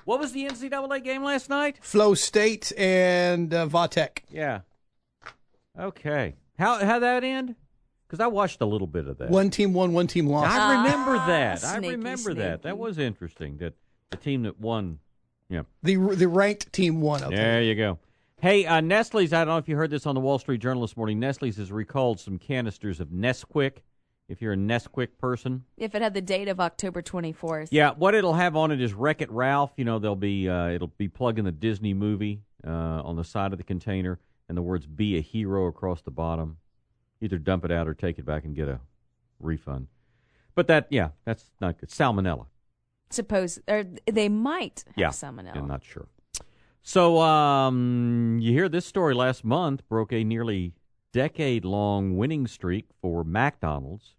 What was the NCAA game last night? Flow State and Vatek. Yeah. Okay. How'd that end? Because I watched a little bit of that. One team won, one team lost. I remember that. Sneaky, I remember that. That was interesting. That the team that won. Yeah. The ranked team won. There you go. Hey, Nestle's, I don't know if you heard this on the Wall Street Journal this morning, Nestle's has recalled some canisters of Nesquik, if you're a Nesquik person. If it had the date of October 24th. Yeah, what it'll have on it is Wreck-It Ralph. You know, it'll be plugging the Disney movie on the side of the container, and the words "Be a Hero" across the bottom. Either dump it out or take it back and get a refund. But that's not good. Salmonella. They might have salmonella. I'm not sure. So you hear this story last month broke a nearly decade-long winning streak for McDonald's.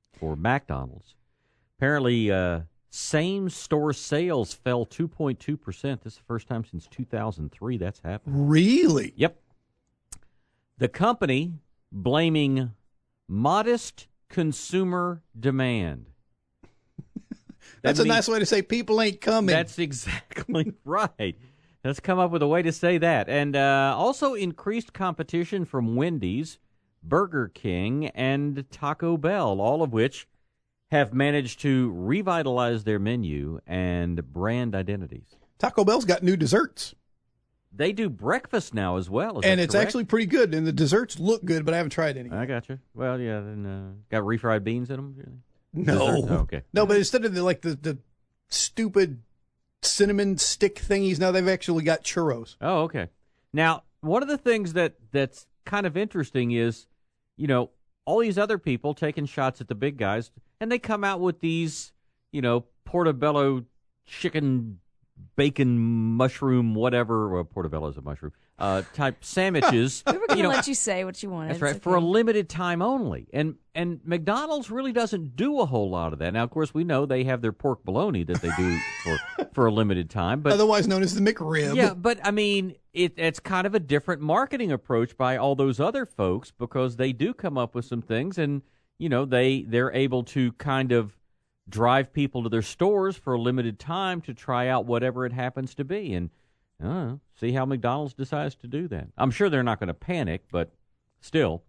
Apparently, same-store sales fell 2.2%. This is the first time since 2003 that's happened. Really? Yep. The company blaming modest consumer demand. That's a nice way to say people ain't coming. That's exactly right. Let's come up with a way to say that. And also increased competition from Wendy's, Burger King, and Taco Bell, all of which have managed to revitalize their menu and brand identities. Taco Bell's got new desserts. They do breakfast now as well. And it's actually pretty good. And the desserts look good, but I haven't tried any. I got you. Well, yeah. Then, got refried beans in them? Really? No. Oh, okay. No, but instead of the stupid cinnamon stick thingies, now they've actually got churros. Oh, okay. Now, one of the things that's kind of interesting is, you know, all these other people taking shots at the big guys, and they come out with these, you know, portobello chicken bacon mushroom whatever, well, portobello's a mushroom, type sandwiches. We were going to let you say what you wanted. That's right, for a limited time only. And McDonald's really doesn't do a whole lot of that. Now, of course, we know they have their pork bologna that they do for a limited time. But otherwise known as the McRib. Yeah, but, I mean, it's kind of a different marketing approach by all those other folks because they do come up with some things and, you know, they're able to kind of drive people to their stores for a limited time to try out whatever it happens to be. And see how McDonald's decides to do that. I'm sure they're not going to panic, but still,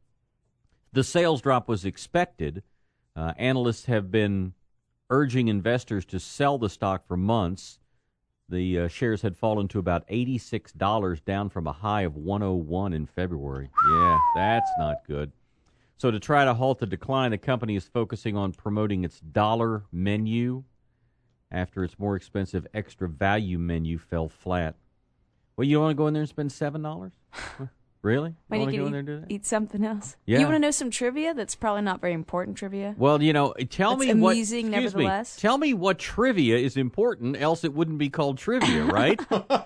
the sales drop was expected. Analysts have been urging investors to sell the stock for months. The shares had fallen to about $86, down from a high of $101 in February. Yeah, that's not good. So to try to halt the decline, the company is focusing on promoting its dollar menu after its more expensive extra value menu fell flat. Well, you don't want to go in there and spend $7? Really? When you you want to go in can there and do that? eat something else. Yeah. You want to know some trivia that's probably not very important trivia? Well, you know, tell That's me what... amusing, excuse nevertheless. me, tell me what trivia is important, else it wouldn't be called trivia, right?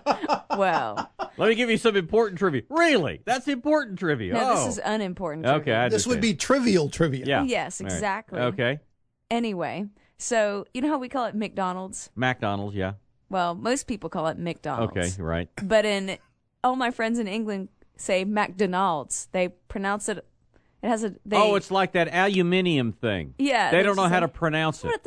Well... Let me give you some important trivia. Really? That's important trivia. No, oh. this is unimportant trivia. Okay, I This would understand. be trivial trivia. Yeah. Yes, All right. exactly. Okay. Anyway, so you know how we call it McDonald's? McDonald's, yeah. Well, most people call it McDonald's. Okay, right. But all my friends in England say McDonald's. They pronounce it. It has a. It's like that aluminium thing. Yeah. They don't know how to pronounce We're it. at the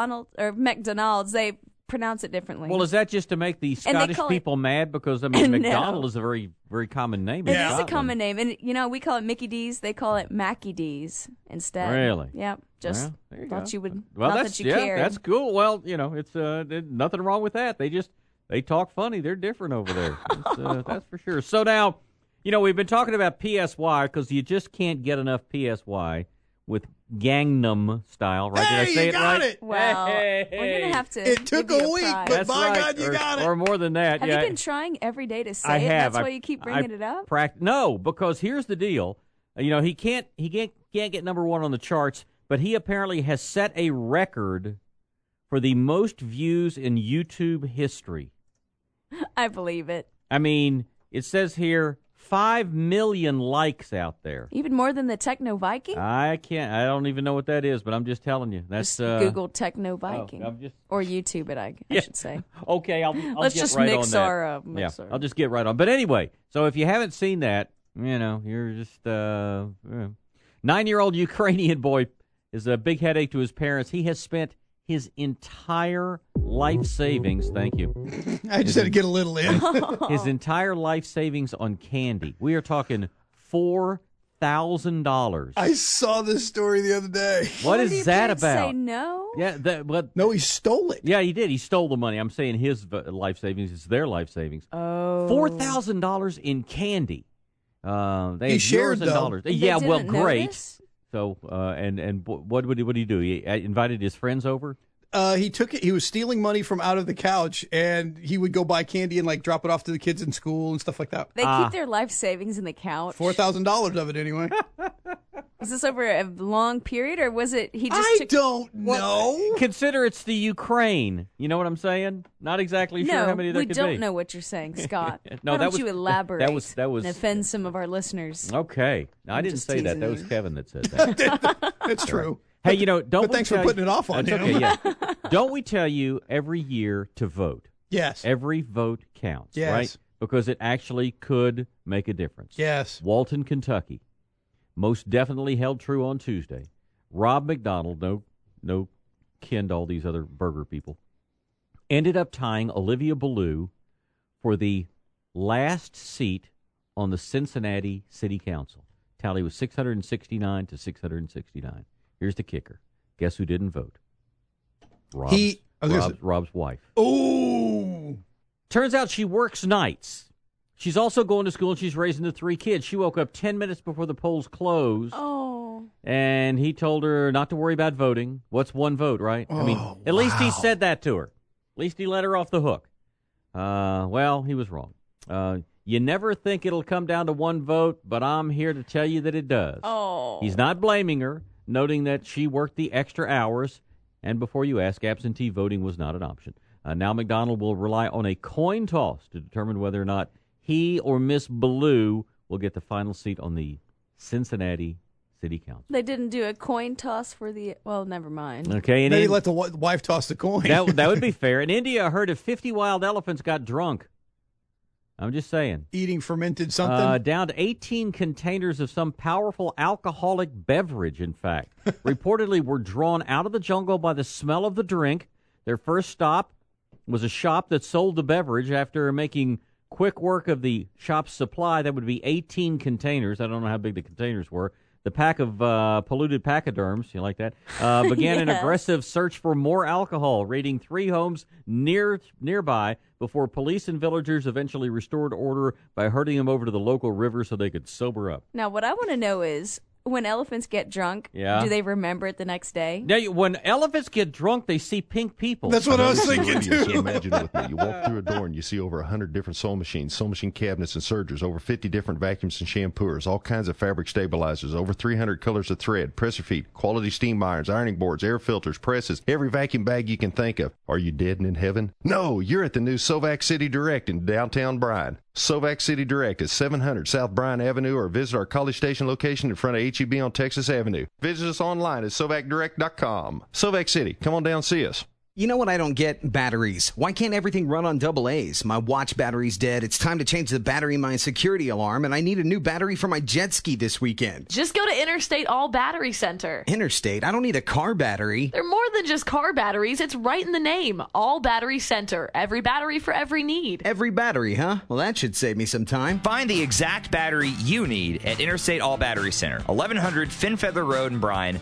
McDonald's. They pronounce it differently. Well, is that just to make the Scottish people mad? Because, I mean, No. McDonald is a very, very common name. It in is a Scotland. common name, and you know we call it Mickey D's. They call it Mackie D's instead. Really? Yep. Just Well, there you thought go. you would. Well, not that's that you cared. that's cool. Well, you know, it's there's nothing wrong with that. They talk funny. They're different over there. That's for sure. So now, you know, we've been talking about PSY because you just can't get enough PSY with Gangnam Style, right? Did I say you it got right? it. Well, Hey. we're gonna have to. It took give you a week, prize. but That's by right. God, you got it. Or more than that. Have yeah. you been trying every day to say I it? have. That's why you keep bringing it up. No, because here's the deal. You know, he can't get number one on the charts, but he apparently has set a record for the most views in YouTube history. I believe it. I mean, it says here 5 million likes out there. Even more than the Techno Viking. I don't even know what that is, but I'm just telling you. That's Just Google Techno Viking I'm just or YouTube it. I Yeah. should say. okay. I'll Let's get just right mix on that. our mix Yeah, our- I'll just get right on. But anyway, so if you haven't seen that, you know, you're just 9-year-old Ukrainian boy is a big headache to his parents. He has spent his entire life savings. Thank you. I just had to get a little in. His entire life savings on candy. We are talking $4,000. I saw this story the other day. What Did is your that parents about? Say no. Yeah, No, he stole it. yeah, he did. He stole the money. I'm saying his life savings. It's their life savings. Oh. $4,000 in candy. They He had shared, euros and though. dollars. They Yeah, well, didn't great. notice? So, and what would he do? He invited his friends over. He took it. He was stealing money from out of the couch, and he would go buy candy and like drop it off to the kids in school and stuff like that. They keep their life savings in the couch. $4,000 of it anyway. Was this over a long period, or was it he just I took... don't know. Consider it's the Ukraine. You know what I'm saying? Not exactly sure No, how many there we could don't be. know what you're saying, Scott. No, Why that don't was- you elaborate that was- and offend some of our listeners? Okay, I didn't just say that. teasing That you. was Kevin that said that. That's true. Hey, don't. But we thanks for tell putting you- it off on That's him. okay, yeah. Don't we tell you every year to vote? Yes. Every vote counts, Yes. right? Because it actually could make a difference. Yes. Walton, Kentucky, most definitely held true on Tuesday. Rob McDonald, no kin to all these other burger people, ended up tying Olivia Ballou for the last seat on the Cincinnati City Council. Tally was 669 to 669. Here's the kicker. Guess who didn't vote? Rob's wife. Ooh. Turns out she works nights. She's also going to school, and she's raising the 3 kids. She woke up 10 minutes before the polls closed, Oh. and he told her not to worry about voting. What's one vote, right? I mean, at least he said that to her. At least he let her off the hook. Well, he was wrong. You never think it'll come down to one vote, but I'm here to tell you that it does. Oh. He's not blaming her, noting that she worked the extra hours, and before you ask, absentee voting was not an option. Now McDonald will rely on a coin toss to determine whether or not he or Miss Ballou will get the final seat on the Cincinnati City Council. They didn't do a coin toss for the... Well, never mind. Okay, and Maybe let the wife toss the coin. that would be fair. In India, I heard if 50 wild elephants got drunk. I'm just saying. Eating fermented something. Down to 18 containers of some powerful alcoholic beverage, in fact. Reportedly were drawn out of the jungle by the smell of the drink. Their first stop was a shop that sold the beverage. After making quick work of the shop's supply, that would be 18 containers. I don't know how big the containers were. The pack of polluted pachyderms, you like that, began an aggressive search for more alcohol, raiding 3 homes nearby before police and villagers eventually restored order by herding them over to the local river so they could sober up. Now, what I want to know is, when elephants get drunk, do they remember it the next day? Now, when elephants get drunk, they see pink people. That's what I was This is thinking, radio, so too. imagine with me. You walk through a door and you see over 100 different sewing machines, sewing machine cabinets and sergers, over 50 different vacuums and shampooers, all kinds of fabric stabilizers, over 300 colors of thread, presser feet, quality steam irons, ironing boards, air filters, presses, every vacuum bag you can think of. Are you dead and in heaven? No, you're at the new Sovac City Direct in downtown Bryan. Sovac City Direct is 700 South Bryan Avenue, or visit our College Station location in front of HEB on Texas Avenue. Visit us online at SovacDirect.com. Sovac City, come on down and see us. You know what I don't get? Batteries. Why can't everything run on AA's? My watch battery's dead. It's time to change the battery in my security alarm, and I need a new battery for my jet ski this weekend. Just go to Interstate All Battery Center. Interstate? I don't need a car battery. They're more than just car batteries. It's right in the name. All Battery Center. Every battery for every need. Every battery, huh? Well, that should save me some time. Find the exact battery you need at Interstate All Battery Center, 1100 Finfeather Road in Bryan,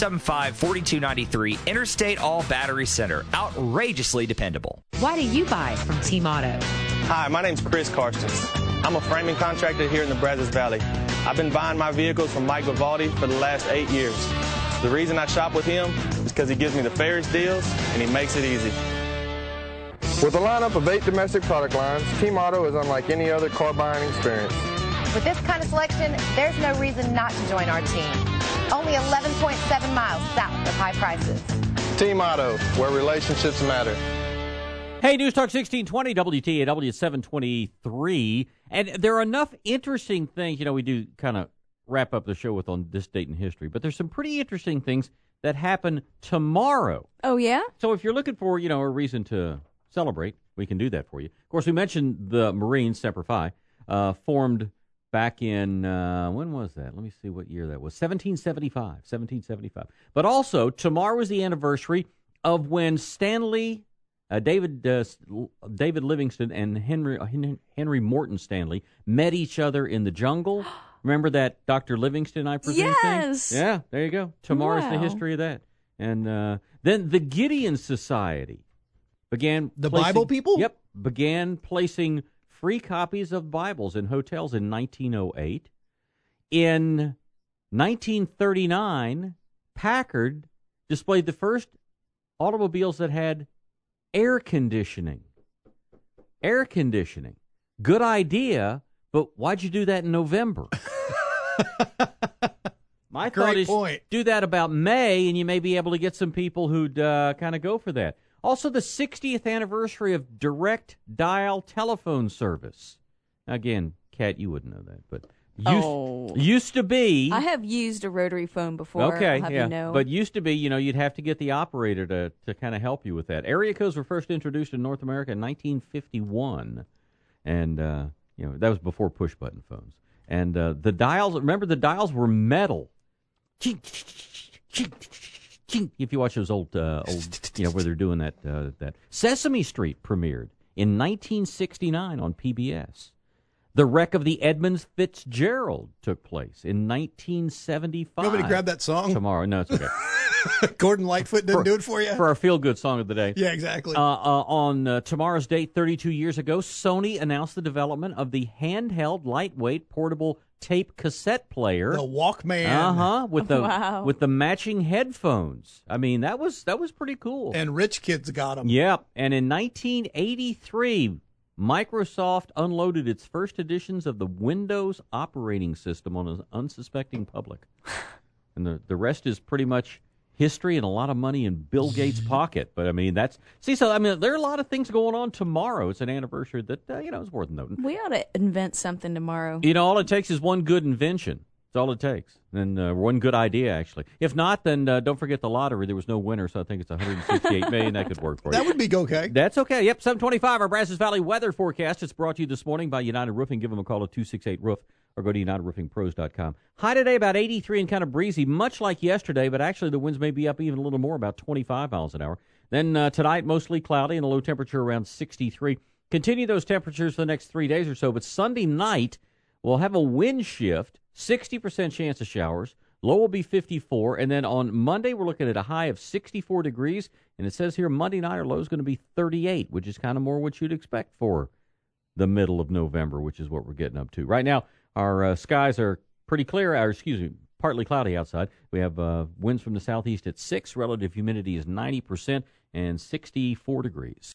775-4293. Interstate All Battery Center. Outrageously dependable. Why do you buy from Team Auto? Hi, my name's Chris Karstens. I'm a framing contractor here in the Brazos Valley. I've been buying my vehicles from Mike Vivaldi for the last 8 years. The reason I shop with him is because he gives me the fairest deals and he makes it easy. With a lineup of 8 domestic product lines, Team Auto is unlike any other car buying experience. With this kind of selection, there's no reason not to join our team. Only 11.7 miles south of high prices. Team Auto, where relationships matter. Hey, News Talk 1620, WTAW 723. And there are enough interesting things, we do kind of wrap up the show with on this date in history, but there's some pretty interesting things that happen tomorrow. Oh, yeah? So if you're looking for, a reason to celebrate, we can do that for you. Of course, we mentioned the Marines, Semper Fi, formed back in, when was that? Let me see what year that was. 1775. But also, tomorrow is the anniversary of when Stanley, David Livingston and Henry Morton Stanley met each other in the jungle. Remember that Dr. Livingston, I presume? Yes. Thing? Yeah, there you go. Tomorrow's the history of that. And then the Gideon Society began Bible people? Yep, began placing free copies of Bibles in hotels in 1908. In 1939, Packard displayed the first automobiles that had air conditioning. Air conditioning. Good idea, but why'd you do that in November? My thought is do that about May, and you may be able to get some people who'd kind of go for that. Also, the 60th anniversary of direct dial telephone service. Again, Kat, you wouldn't know that, but used to be. I have used a rotary phone before. Okay, I'll have yeah, you know. but used to be, you'd have to get the operator to kind of help you with that. Area codes were first introduced in North America in 1951, and that was before push button phones. And the dials, remember, the dials were metal. If you watch those old, where they're doing that Sesame Street premiered in 1969 on PBS. The wreck of the Edmund Fitzgerald took place in 1975. You want me to grab that song? Tomorrow. No, it's okay. Gordon Lightfoot didn't do it for you? For our feel-good song of the day. Yeah, exactly. On tomorrow's date, 32 years ago, Sony announced the development of the handheld, lightweight, portable tape cassette player. The Walkman. With the matching headphones. I mean, that was pretty cool. And rich kids got them. Yep. And in 1983, Microsoft unloaded its first editions of the Windows operating system on an unsuspecting public. And the rest is pretty much history and a lot of money in Bill Gates' pocket. But, I mean, there are a lot of things going on tomorrow. It's an anniversary that, is worth noting. We ought to invent something tomorrow. All it takes is one good invention. That's all it takes. And one good idea, actually. If not, then don't forget the lottery. There was no winner, so I think it's $168 million. That could work for you. That would be okay. That's okay. Yep, 725, our Brazos Valley weather forecast. It's brought to you this morning by United Roofing. Give them a call at 268-ROOF or go to UnitedRoofingPros.com. High today, about 83 and kind of breezy, much like yesterday, but actually the winds may be up even a little more, about 25 miles an hour. Then tonight, mostly cloudy and a low temperature around 63. Continue those temperatures for the next 3 days or so, but Sunday night, we'll have a wind shift. 60% chance of showers. Low will be 54. And then on Monday, we're looking at a high of 64 degrees. And it says here Monday night, our low is going to be 38, which is kind of more what you'd expect for the middle of November, which is what we're getting up to. Right now, our skies are pretty clear. Partly cloudy outside. We have winds from the southeast at 6. Relative humidity is 90% and 64 degrees.